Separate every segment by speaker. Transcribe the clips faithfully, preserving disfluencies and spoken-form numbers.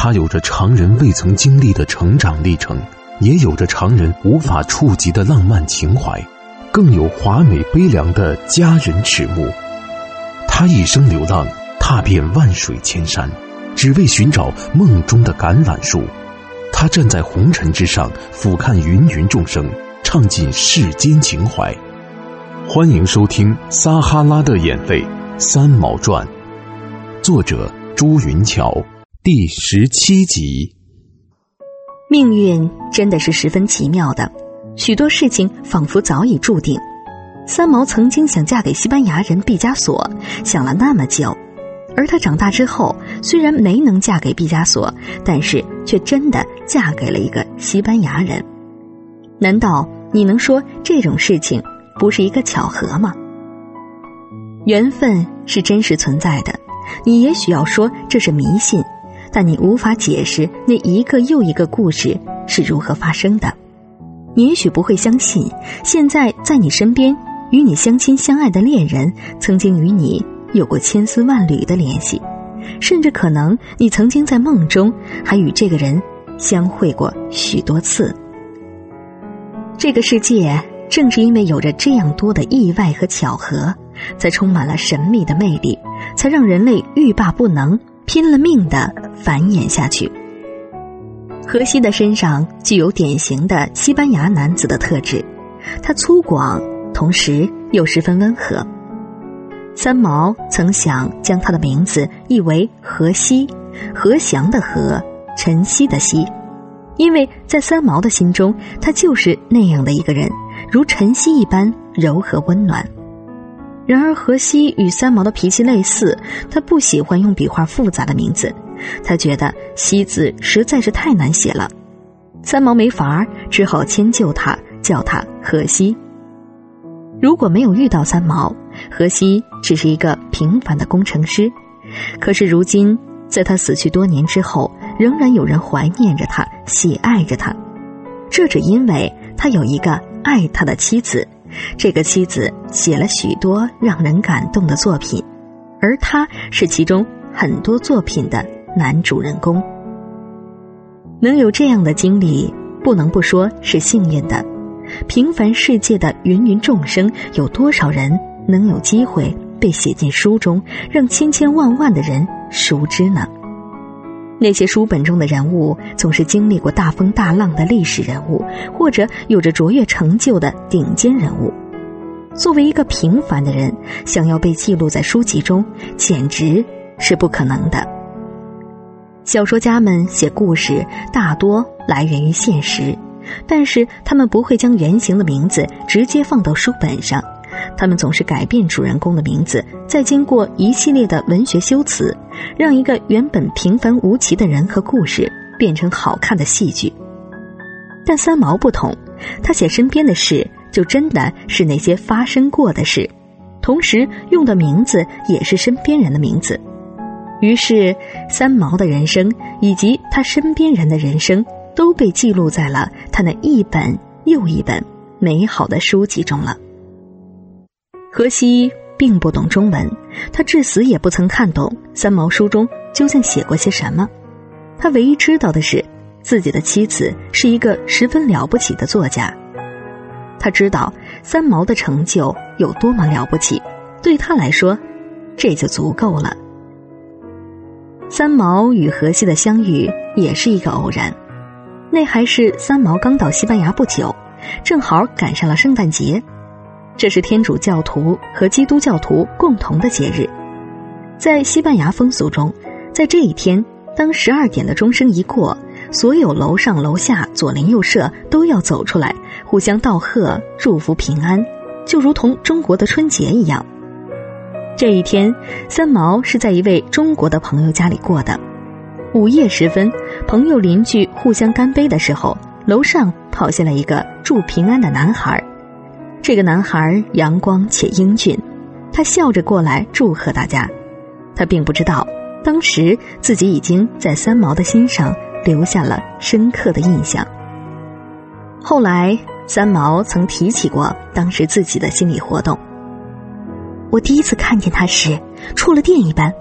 Speaker 1: 他有着常人未曾经历的成长历程，也有着常人无法触及的浪漫情怀，更有华美悲凉的佳人迟暮。他一生流浪，踏遍万水千山，只为寻找梦中的橄榄树。他站在红尘之上，俯瞰芸芸众生，唱尽世间情怀。欢迎收听撒哈拉的眼泪三毛传，作者朱云桥，第十七集。
Speaker 2: 命运真的是十分奇妙的，许多事情仿佛早已注定。三毛曾经想嫁给西班牙人毕加索，想了那么久，而她长大之后虽然没能嫁给毕加索，但是却真的嫁给了一个西班牙人。难道你能说这种事情不是一个巧合吗？缘分是真实存在的，你也许要说这是迷信，但你无法解释那一个又一个故事是如何发生的。你也许不会相信，现在在你身边与你相亲相爱的恋人曾经与你有过千丝万缕的联系，甚至可能你曾经在梦中还与这个人相会过许多次。这个世界正是因为有着这样多的意外和巧合，才充满了神秘的魅力，才让人类欲罢不能，拼了命地繁衍下去。荷西的身上具有典型的西班牙男子的特质，他粗犷，同时又十分温和。三毛曾想将他的名字译为荷西，和祥的和，晨曦的曦，因为在三毛的心中，他就是那样的一个人，如晨曦一般柔和温暖。然而荷西与三毛的脾气类似，他不喜欢用笔画复杂的名字，他觉得西字实在是太难写了。三毛没法，只好迁就他，叫他荷西。如果没有遇到三毛，荷西只是一个平凡的工程师，可是如今在他死去多年之后，仍然有人怀念着他，喜爱着他。这只因为他有一个爱他的妻子，这个妻子写了许多让人感动的作品，而他是其中很多作品的男主人公。能有这样的经历，不能不说是幸运的。平凡世界的芸芸众生，有多少人能有机会被写进书中，让千千万万的人熟知呢？那些书本中的人物总是经历过大风大浪的历史人物，或者有着卓越成就的顶尖人物。作为一个平凡的人，想要被记录在书籍中，简直是不可能的。小说家们写故事大多来源于现实，但是他们不会将原型的名字直接放到书本上，他们总是改变主人公的名字，再经过一系列的文学修辞，让一个原本平凡无奇的人和故事变成好看的戏剧。但三毛不同，他写身边的事就真的是那些发生过的事，同时用的名字也是身边人的名字。于是三毛的人生以及他身边人的人生都被记录在了他那一本又一本美好的书籍中了。荷西并不懂中文，他至死也不曾看懂三毛书中究竟写过些什么。他唯一知道的是，自己的妻子是一个十分了不起的作家。他知道三毛的成就有多么了不起，对他来说，这就足够了。三毛与荷西的相遇也是一个偶然，那还是三毛刚到西班牙不久，正好赶上了圣诞节。这是天主教徒和基督教徒共同的节日。在西班牙风俗中，在这一天，当十二点的钟声一过，所有楼上楼下左邻右舍都要走出来，互相道贺，祝福平安，就如同中国的春节一样。这一天，三毛是在一位中国的朋友家里过的。午夜时分，朋友邻居互相干杯的时候，楼上跑下来一个祝平安的男孩。这个男孩阳光且英俊，他笑着过来祝贺大家。他并不知道，当时自己已经在三毛的心上留下了深刻的印象。后来三毛曾提起过当时自己的心理活动。我第一次看见他时，触了电一般，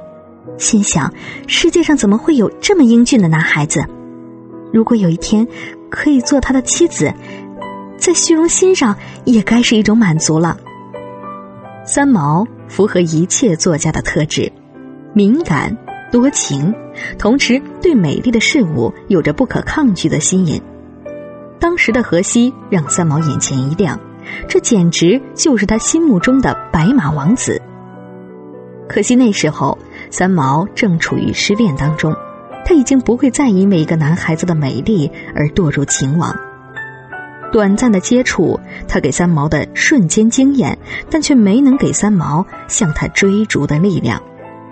Speaker 2: 心想世界上怎么会有这么英俊的男孩子？如果有一天可以做他的妻子，在虚荣心上也该是一种满足了。三毛符合一切作家的特质，敏感多情，同时对美丽的事物有着不可抗拒的吸引。当时的荷西让三毛眼前一亮，这简直就是他心目中的白马王子。可惜那时候三毛正处于失恋当中，他已经不会再因为一个男孩子的美丽而堕入情网。短暂的接触，他给三毛的瞬间惊艳，但却没能给三毛向他追逐的力量。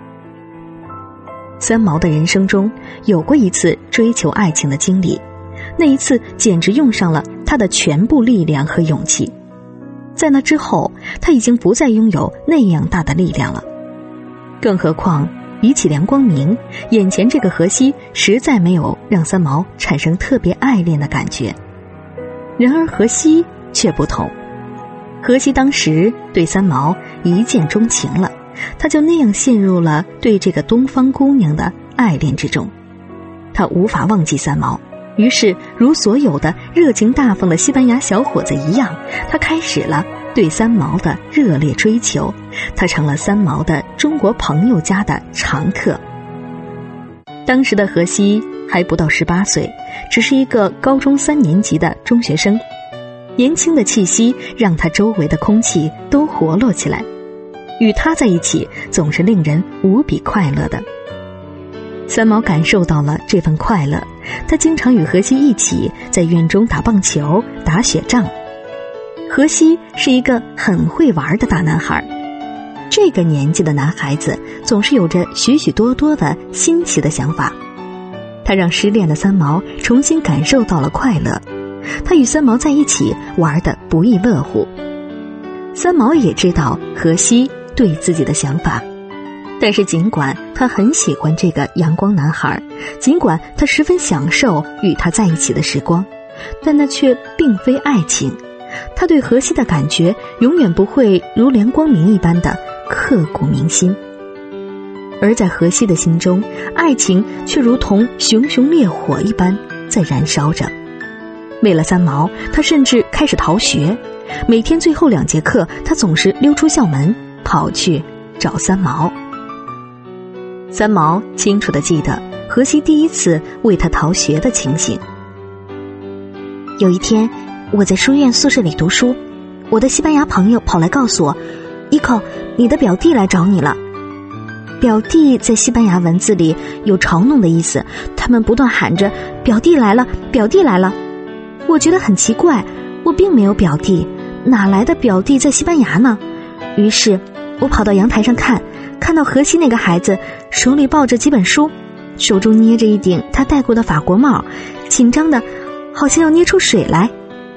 Speaker 2: 三毛的人生中有过一次追求爱情的经历，那一次简直用上了他的全部力量和勇气。在那之后，他已经不再拥有那样大的力量了。更何况比起梁光明，眼前这个荷西实在没有让三毛产生特别爱恋的感觉。然而荷西却不同，荷西当时对三毛一见钟情了，他就那样陷入了对这个东方姑娘的爱恋之中。他无法忘记三毛，于是如所有的热情大方的西班牙小伙子一样，他开始了对三毛的热烈追求，他成了三毛的中国朋友家的常客。当时的荷西还不到十八岁，只是一个高中三年级的中学生，年轻的气息让他周围的空气都活络起来，与他在一起总是令人无比快乐的。三毛感受到了这份快乐，他经常与荷西一起在院中打棒球、打雪仗。荷西是一个很会玩的大男孩，这个年纪的男孩子总是有着许许多多的新奇的想法，他让失恋的三毛重新感受到了快乐，他与三毛在一起玩得不亦乐乎。三毛也知道荷西对自己的想法，但是尽管他很喜欢这个阳光男孩，尽管他十分享受与他在一起的时光，但那却并非爱情。他对荷西的感觉永远不会如梁光明一般的刻骨铭心，而在荷西的心中，爱情却如同熊熊烈火一般在燃烧着。为了三毛，他甚至开始逃学，每天最后两节课，他总是溜出校门跑去找三毛。三毛清楚地记得荷西第一次为他逃学的情形。有一天，我在书院宿舍里读书，我的西班牙朋友跑来告诉我，伊口，你的表弟来找你了。表弟在西班牙文字里有嘲弄的意思，他们不断喊着表弟来了，表弟来了。我觉得很奇怪，我并没有表弟，哪来的表弟在西班牙呢？于是我跑到阳台上看，看到荷西那个孩子手里抱着几本书，手中捏着一顶他戴过的法国帽，紧张的好像要捏出水来。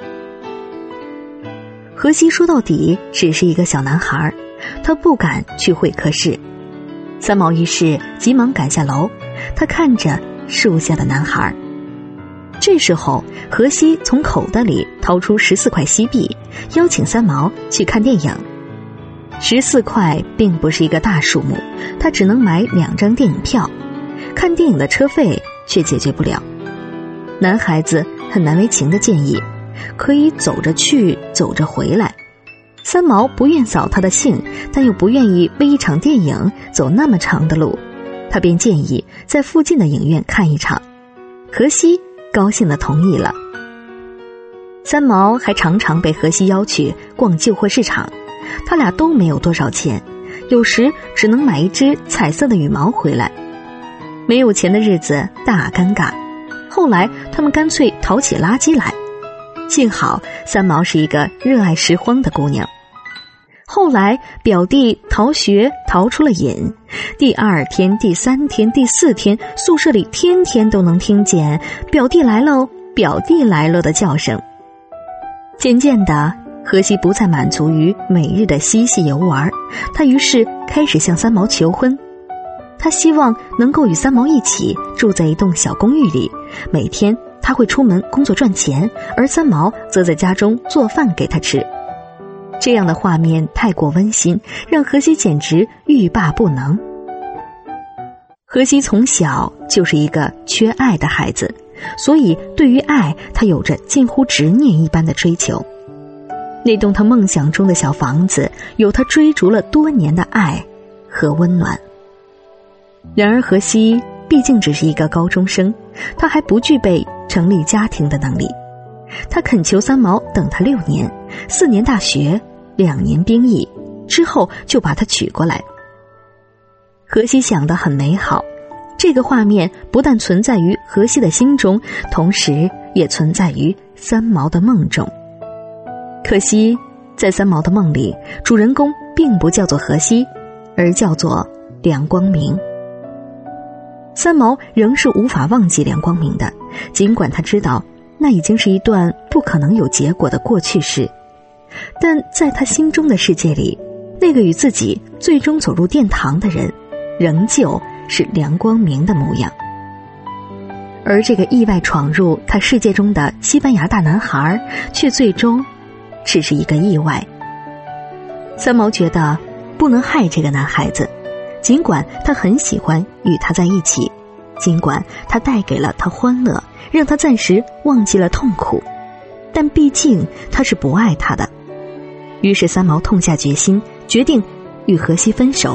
Speaker 2: 荷西说到底只是一个小男孩，他不敢去会客室。三毛于是急忙赶下楼，他看着树下的男孩。这时候荷西从口袋里掏出十四块西币，邀请三毛去看电影。十四块并不是一个大数目，他只能买两张电影票，看电影的车费却解决不了。男孩子很难为情地建议，可以走着去，走着回来。三毛不愿扫他的兴，但又不愿意为一场电影走那么长的路，他便建议在附近的影院看一场。荷西高兴地同意了。三毛还常常被荷西邀去逛旧货市场，他俩都没有多少钱，有时只能买一只彩色的羽毛回来。没有钱的日子大尴尬，后来他们干脆淘起垃圾来。幸好三毛是一个热爱拾荒的姑娘。后来表弟逃学逃出了瘾，第二天、第三天、第四天，宿舍里天天都能听见表弟来喽，表弟来喽的叫声。渐渐的，荷西不再满足于每日的嬉戏游玩，他于是开始向三毛求婚。他希望能够与三毛一起住在一栋小公寓里，每天他会出门工作赚钱，而三毛则在家中做饭给他吃。这样的画面太过温馨，让荷西简直欲罢不能。 荷西从小就是一个缺爱的孩子，所以对于爱，他有着近乎执念一般的追求。那栋他梦想中的小房子，有他追逐了多年的爱和温暖。然而荷西毕竟只是一个高中生，他还不具备成立家庭的能力。他恳求三毛等他六年，四年大学，两年兵役，之后就把他娶过来。荷西想得很美好，这个画面不但存在于荷西的心中，同时也存在于三毛的梦中。可惜在三毛的梦里，主人公并不叫做荷西，而叫做梁光明。三毛仍是无法忘记梁光明的，尽管他知道那已经是一段不可能有结果的过去式，但在他心中的世界里，那个与自己最终走入殿堂的人仍旧是梁光明的模样。而这个意外闯入他世界中的西班牙大男孩，却最终只是一个意外。三毛觉得不能害这个男孩子，尽管他很喜欢与他在一起，尽管他带给了他欢乐，让他暂时忘记了痛苦，但毕竟他是不爱他的。于是三毛痛下决心，决定与荷西分手。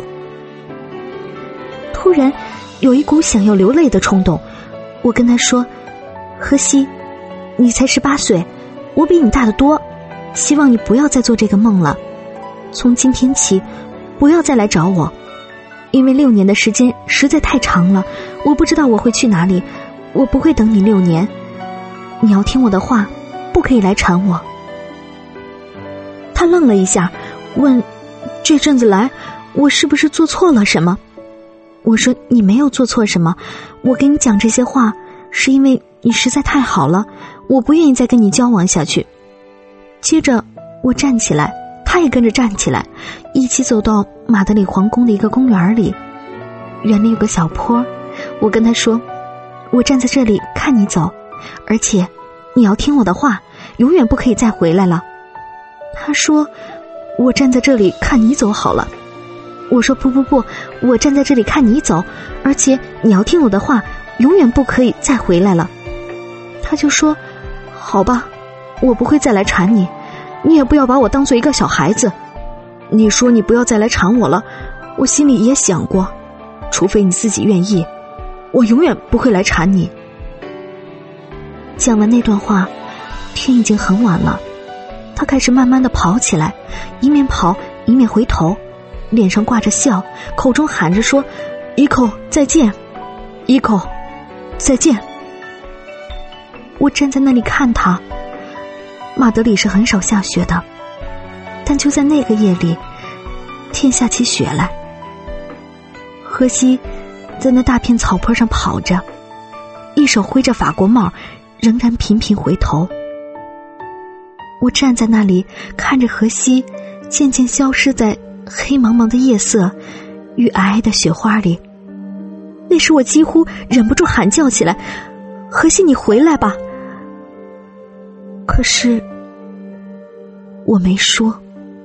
Speaker 2: 突然有一股想要流泪的冲动，我跟他说：荷西，你才十八岁，我比你大得多，希望你不要再做这个梦了，从今天起不要再来找我，因为六年的时间实在太长了，我不知道我会去哪里，我不会等你六年，你要听我的话，不可以来缠我。他愣了一下，问：这阵子来我是不是做错了什么？我说：你没有做错什么，我跟你讲这些话是因为你实在太好了，我不愿意再跟你交往下去。接着我站起来，他也跟着站起来，一起走到马德里皇宫的一个公园里，园里有个小坡，我跟他说：我站在这里看你走，而且你要听我的话，永远不可以再回来了。他说：我站在这里看你走好了。我说：不不不，我站在这里看你走，而且你要听我的话，永远不可以再回来了。他就说：好吧，我不会再来缠你，你也不要把我当做一个小孩子。你说你不要再来缠我了，我心里也想过，除非你自己愿意，我永远不会来缠你。讲完那段话，天已经很晚了，他开始慢慢地跑起来，一面跑一面回头，脸上挂着笑，口中喊着说：一口再见，一口再见。我站在那里看他。马德里是很少下雪的，但就在那个夜里，天下起雪来。荷西在那大片草坡上跑着，一手挥着法国帽，仍然频频回头。我站在那里看着荷西渐渐消失在黑茫茫的夜色与皑皑的雪花里，那时我几乎忍不住喊叫起来：荷西，你回来吧！可是我没说。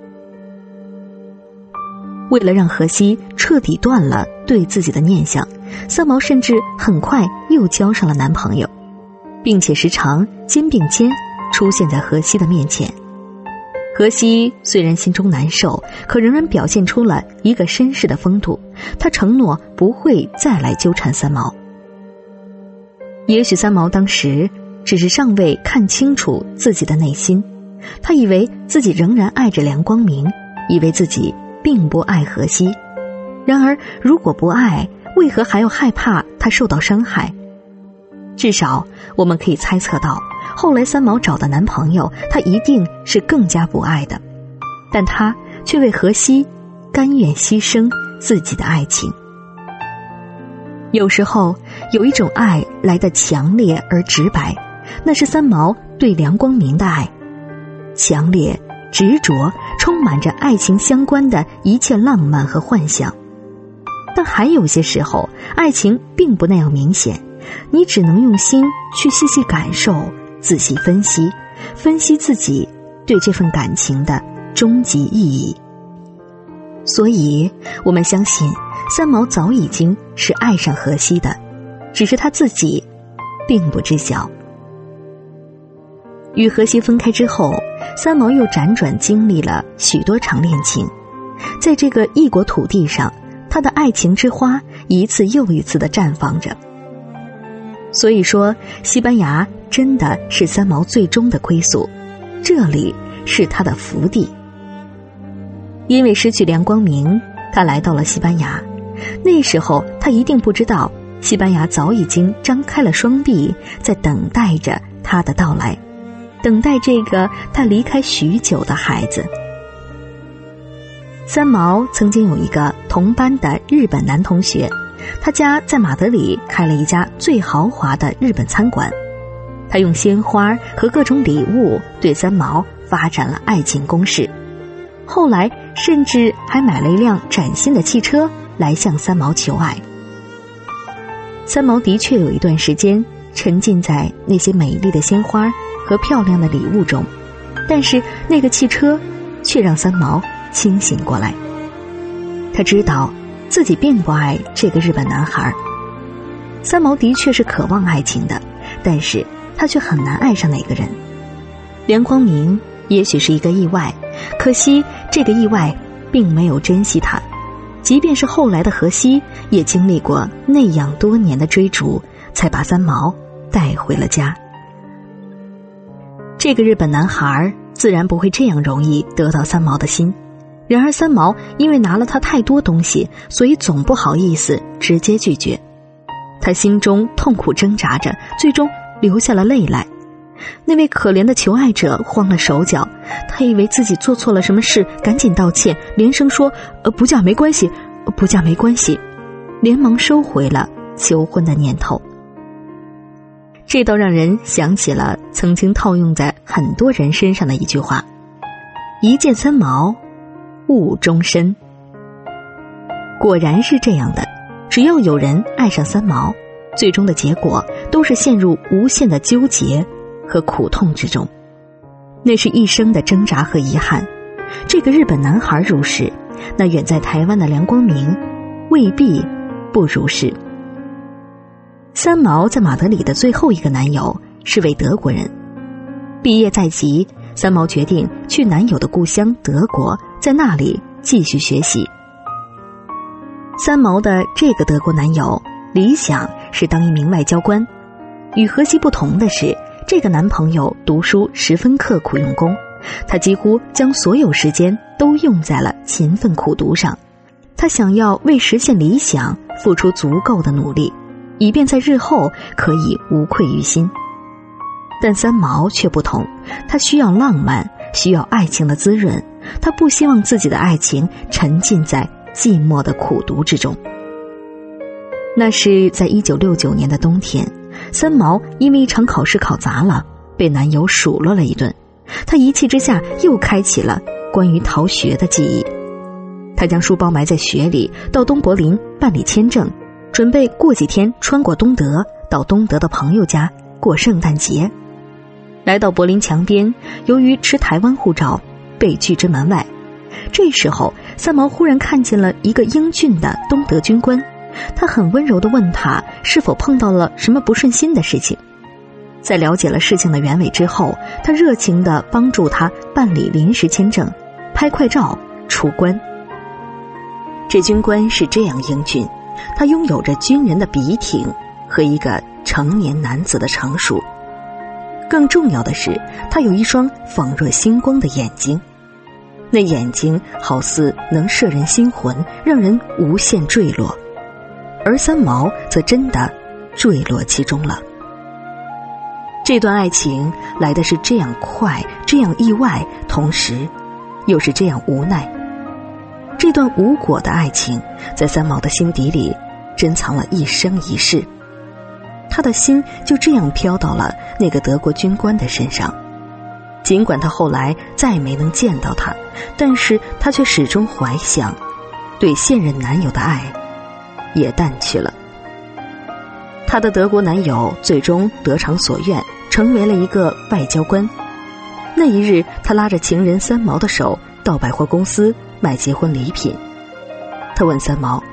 Speaker 2: 为了让荷西彻底断了对自己的念想，三毛甚至很快又交上了男朋友，并且时常肩并肩出现在荷西的面前。荷西虽然心中难受，可仍然表现出了一个绅士的风度，他承诺不会再来纠缠三毛。也许三毛当时只是尚未看清楚自己的内心，他以为自己仍然爱着梁光明，以为自己并不爱荷西。然而如果不爱，为何还要害怕他受到伤害？至少我们可以猜测到，后来三毛找的男朋友，他一定是更加不爱的，但他却为荷西甘愿牺牲自己的爱情。有时候有一种爱来得强烈而直白，那是三毛对梁光明的爱，强烈、执着，充满着爱情相关的一切浪漫和幻想。但还有些时候，爱情并不那样明显，你只能用心去细细感受，仔细分析，分析自己对这份感情的终极意义。所以我们相信， 三毛早已经是爱上荷西的，只是他自己并不知晓。与荷西分开之后，三毛又辗转经历了许多场恋情，在这个异国土地上，他的爱情之花一次又一次地绽放着。所以说，西班牙真的是三毛最终的归宿，这里是他的福地。因为失去梁光明，他来到了西班牙。那时候他一定不知道，西班牙早已经张开了双臂，在等待着他的到来，等待这个他离开许久的孩子。三毛曾经有一个同班的日本男同学，他家在马德里开了一家最豪华的日本餐馆。他用鲜花和各种礼物对三毛发展了爱情攻势，后来甚至还买了一辆崭新的汽车来向三毛求爱。三毛的确有一段时间沉浸在那些美丽的鲜花和漂亮的礼物中，但是那个汽车却让三毛清醒过来。他知道自己并不爱这个日本男孩。三毛的确是渴望爱情的，但是他却很难爱上哪个人。梁光明也许是一个意外，可惜这个意外并没有珍惜他。即便是后来的荷西，也经历过那样多年的追逐，才把三毛带回了家。这个日本男孩自然不会这样容易得到三毛的心，然而三毛因为拿了他太多东西，所以总不好意思直接拒绝。他心中痛苦挣扎着，最终流下了泪来。那位可怜的求爱者慌了手脚，他以为自己做错了什么事，赶紧道歉，连声说呃，不嫁没关系，不嫁没关系，连忙收回了求婚的念头。这倒让人想起了曾经套用在很多人身上的一句话：一见三毛误终身。果然是这样的，只要有人爱上三毛，最终的结果都是陷入无限的纠结和苦痛之中，那是一生的挣扎和遗憾。这个日本男孩如是，那远在台湾的梁光明未必不如是。三毛在马德里的最后一个男友是位德国人，毕业在即，三毛决定去男友的故乡德国，在那里继续学习。三毛的这个德国男友理想是当一名外交官，与荷西不同的是，这个男朋友读书十分刻苦用功，他几乎将所有时间都用在了勤奋苦读上。他想要为实现理想付出足够的努力，以便在日后可以无愧于心。但三毛却不同，他需要浪漫，需要爱情的滋润，他不希望自己的爱情沉浸在寂寞的苦读之中。那是在一九六九年的冬天，三毛因为一场考试考砸了，被男友数落了一顿。她一气之下又开启了关于逃学的记忆。她将书包埋在雪里，到东柏林办理签证，准备过几天穿过东德，到东德的朋友家过圣诞节。来到柏林墙边，由于持台湾护照，被拒之门外。这时候，三毛忽然看见了一个英俊的东德军官，他很温柔地问他是否碰到了什么不顺心的事情。在了解了事情的原委之后，他热情地帮助他办理临时签证，拍快照，出关。这军官是这样英俊，他拥有着军人的笔挺和一个成年男子的成熟。更重要的是，他有一双仿若星光的眼睛，那眼睛好似能摄人心魂，让人无限坠落。而三毛则真的坠落其中了。这段爱情来的是这样快，这样意外，同时又是这样无奈。这段无果的爱情在三毛的心底里珍藏了一生一世，他的心就这样飘到了那个德国军官的身上。尽管他后来再没能见到他，但是他却始终怀想，对现任男友的爱也淡去了。他的德国男友最终得偿所愿，成为了一个外交官。那一日，他拉着情人三毛的手到百货公司买结婚礼品。他问三毛，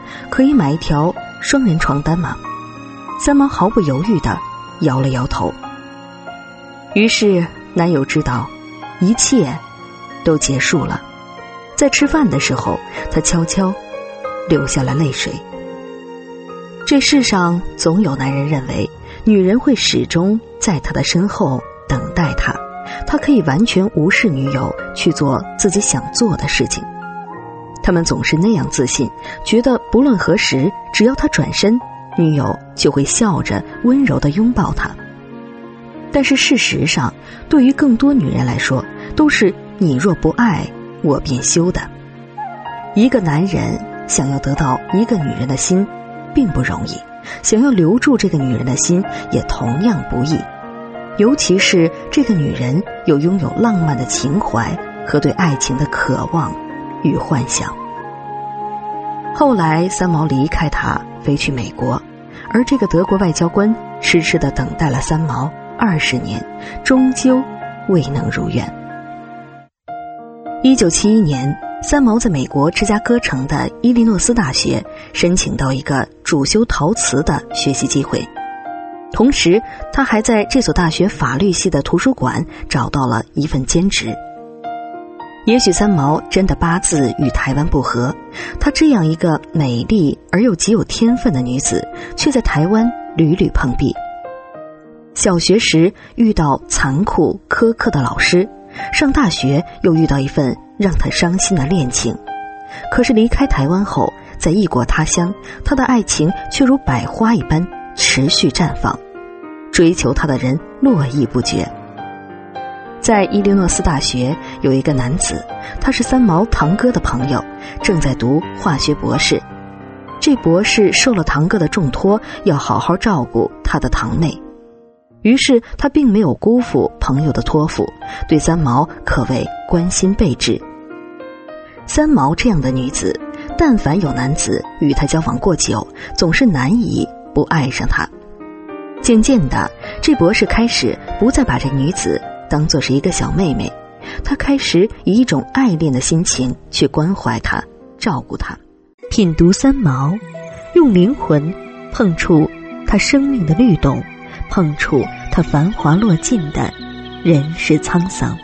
Speaker 2: 可以买一条双人床单吗？三毛毫不犹豫地摇了摇头。于是男友知道一切都结束了。在吃饭的时候，他悄悄流下了泪水。这世上总有男人认为女人会始终在他的身后等待他，他可以完全无视女友去做自己想做的事情。他们总是那样自信，觉得不论何时，只要他转身，女友就会笑着温柔地拥抱他。但是事实上，对于更多女人来说，都是你若不爱，我便休的。一个男人想要得到一个女人的心并不容易，想要留住这个女人的心也同样不易，尤其是这个女人又拥有浪漫的情怀和对爱情的渴望与幻想。后来三毛离开他飞去美国，而这个德国外交官痴痴地等待了三毛二十年，终究未能如愿。一九七一年，三毛在美国芝加哥城的伊利诺斯大学申请到一个主修陶瓷的学习机会，同时他还在这所大学法律系的图书馆找到了一份兼职。也许三毛真的八字与台湾不合，她这样一个美丽而又极有天分的女子，却在台湾屡屡碰壁。小学时遇到残酷苛刻的老师，上大学又遇到一份让她伤心的恋情。可是离开台湾后，在异国他乡，她的爱情却如百花一般持续绽放，追求她的人络绎不绝。在伊利诺斯大学有一个男子，他是三毛堂哥的朋友，正在读化学博士。这博士受了堂哥的重托，要好好照顾他的堂妹。于是他并没有辜负朋友的托付，对三毛可谓关心备至。三毛这样的女子，但凡有男子与她交往过久，总是难以不爱上她。渐渐的，这博士开始不再把这女子当作是一个小妹妹，他开始以一种爱恋的心情去关怀她，照顾她。品读三毛，用灵魂碰触她生命的律动，碰触她繁华落尽的人世沧桑。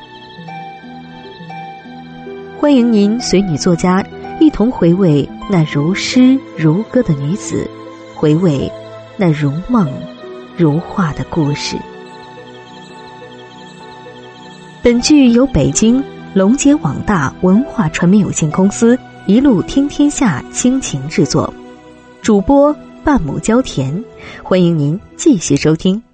Speaker 2: 欢迎您随女作家一同回味那如诗如歌的女子，回味那如梦如画的故事。本剧由北京龙杰网大文化传媒有限公司一路听天下倾情制作，主播半亩焦田，欢迎您继续收听。